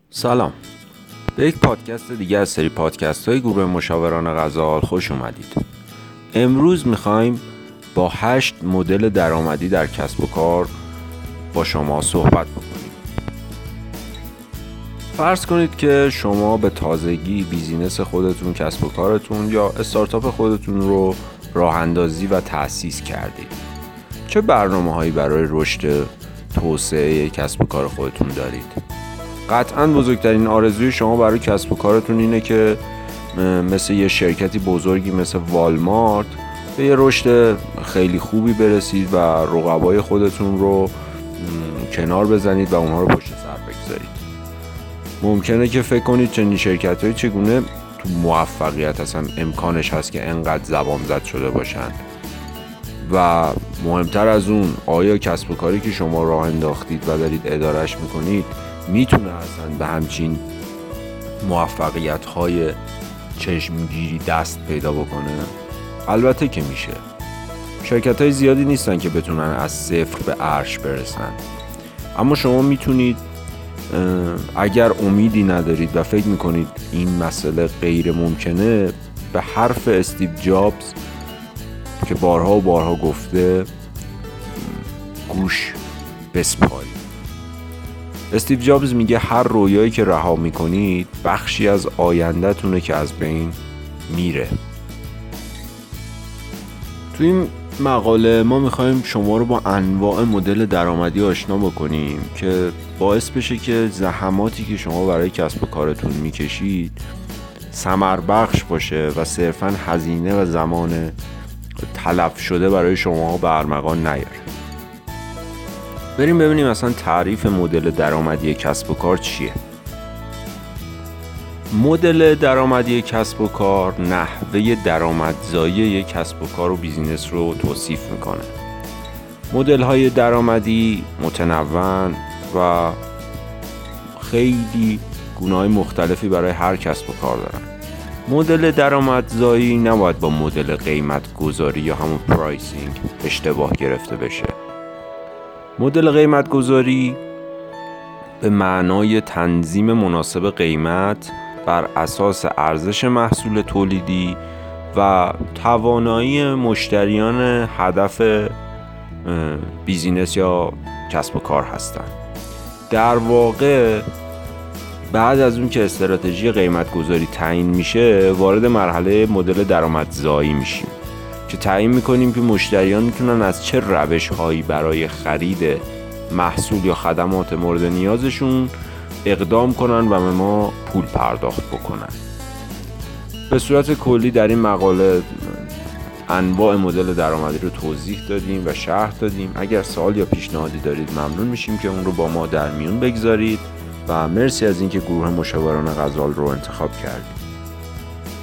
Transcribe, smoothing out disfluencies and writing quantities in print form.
سلام، به یک پادکست دیگه از سری پادکست های گروه مشاوران غزال خوش اومدید. امروز میخوایم با 8 مدل درآمدی در کسب و کار با شما صحبت بکنیم. فرض کنید که شما به تازگی بیزینس خودتون، کسب و کارتون یا استارتاپ خودتون رو راه اندازی و تأسیس کردید. چه برنامه‌هایی برای رشد توسعه کسب و کار خودتون دارید؟ قطعاً بزرگترین آرزوی شما برای کسب و کارتون اینه که مثل یه شرکتی بزرگی مثل والمارت به یه رشد خیلی خوبی برسید و رقبای خودتون رو کنار بزنید و اونها رو پشت سر بگذارید. ممکنه که فکر کنید چنین شرکت‌هایی چگونه تو موفقیت اصلا امکانش هست که انقدر زبان زد شده باشن و مهمتر از اون آیا کسب و کاری که شما راه انداختید و دارید ادارهش میکنید میتونه اصلا به همچین موفقیت‌های چشمگیری دست پیدا بکنه؟ البته که میشه. شرکت‌های زیادی نیستن که بتونن از صفر به عرش برسن، اما شما میتونید اگر امیدی ندارید و فکر میکنید این مسئله غیر ممکنه به حرف استیو جابز که بارها و بارها گفته گوش بسپارید. استیو جابز میگه هر رویایی که رها میکنید بخشی از آینده‌تونه که از بین میره. تو این مقاله ما میخوایم شما رو با انواع مدل درآمدی آشنا بکنیم که باعث بشه که زحماتی که شما برای کسب و کارتون میکشید ثمر بخش باشه و صرفاً هزینه و زمان تلف شده برای شما به ارمغان نیاره. بریم ببینیم اصلا تعریف مدل درآمدی کسب و کار چیه. مدل درآمدی کسب و کار نحوه درآمدزایی یک کسب و کار و بیزینس رو توصیف میکنه. مدل های درآمدی متنوع و خیلی گونه‌های مختلفی برای هر کسب و کار دارن. مدل درآمدزایی نباید با مدل قیمت گذاری یا همون پرایسینگ اشتباه گرفته بشه. مدل قیمت گذاری به معنای تنظیم مناسب قیمت بر اساس ارزش محصول تولیدی و توانایی مشتریان هدف بیزینس یا کسب و کار هستند. در واقع بعد از اون که استراتژی قیمت گذاری تعیین میشه وارد مرحله مدل درآمدزایی میشیم که تعیین میکنیم که مشتریان میتونن از چه روش‌هایی برای خرید محصول یا خدمات مورد نیازشون اقدام کنن و به ما پول پرداخت بکنن. به صورت کلی در این مقاله انواع مدل درآمدی رو توضیح دادیم و شرح دادیم. اگر سوال یا پیشنهادی دارید ممنون میشیم که اون رو با ما در میون بگذارید و مرسی از اینکه گروه مشاوران غزال رو انتخاب کردید.